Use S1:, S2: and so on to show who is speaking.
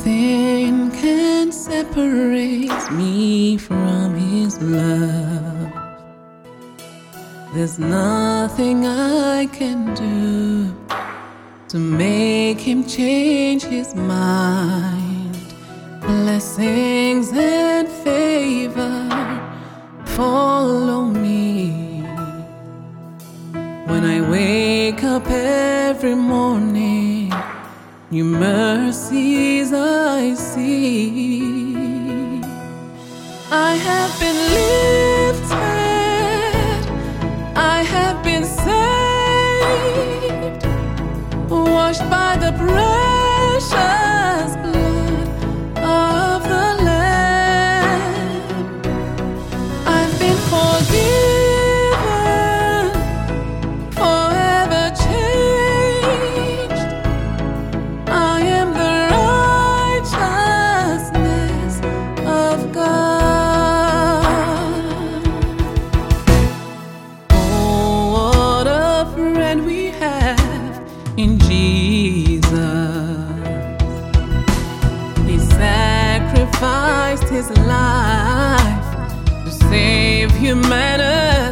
S1: Nothing can separate me from His love. There's nothing I can do to make Him change His mind. Blessings and favor follow me. When I wake up every morning, New mercies I see. I have been lifted, I have been saved, washed by the precious blood of the Lamb. I've been forgiven, forever changed. I am the righteousness of God. Oh, what a friend we have in Jesus. He sacrificed His life to save humanity.